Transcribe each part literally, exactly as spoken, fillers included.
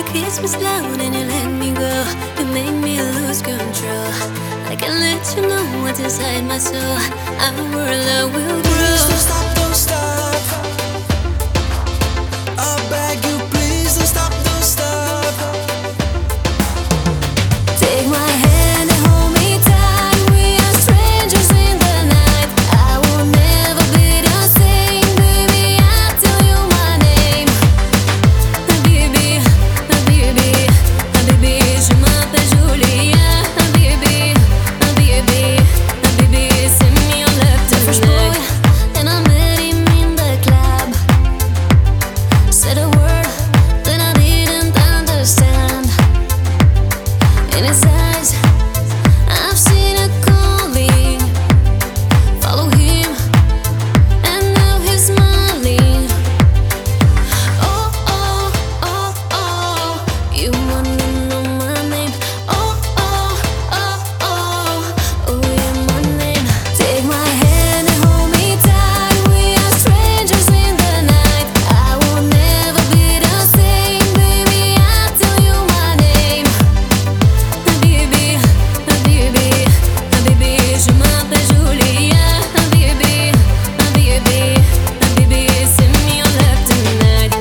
kiss me slow, then you let me go. You make me lose control. I can let you know what's inside my soul. Our love will grow. Please don't stop, don't stop. I beg you, please don't stop, don't stop. Take my hand and hold me tight. We are strangers in the night. I will never be the same, baby. I tell you my name. Habibi, Habibi, Habibi, je m'appelle Julia. Habibi, Habibi, Habibi, send me your love tonight. Fresh boy, and I met him in the club. Said a word that I didn't understand. In his eyes, I've seen a calling. Follow him, and now he's smiling. Oh, oh, oh, oh, you wanna know my name? Oh, oh, oh, oh, oh, yeah, my name. Take my hand and hold me tight. We are strangers in the night. I will never be the same, baby. I tell you my name. Habibi, Habibi, Habibi, je m'appelle Julia. Habibi, Habibi, Habibi, send me your love tonight.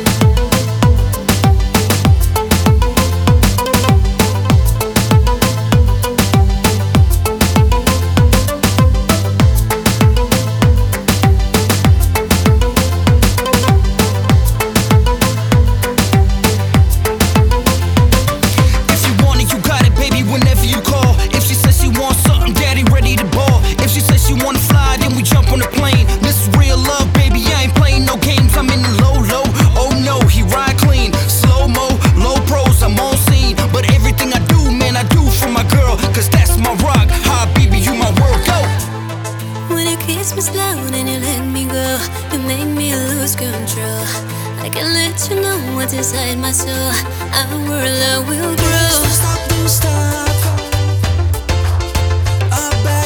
If you want it, you got it, baby, whenever you call. If she says she wants something, daddy ready to ball. If she says she wanna fly, then we jump on the plane. This is real love, baby, I ain't playing no games. I'm in the low, low, oh no, he ride clean. Slow-mo, low pros, I'm on scene. But everything I do, man, I do for my girl. Cause that's my rock, hi, baby, you my world, go. When you kiss me slow, then you let me go. You make me lose control. I can let you know what's inside my soul. Our love will grow. Please don't stop, don't stop. I beg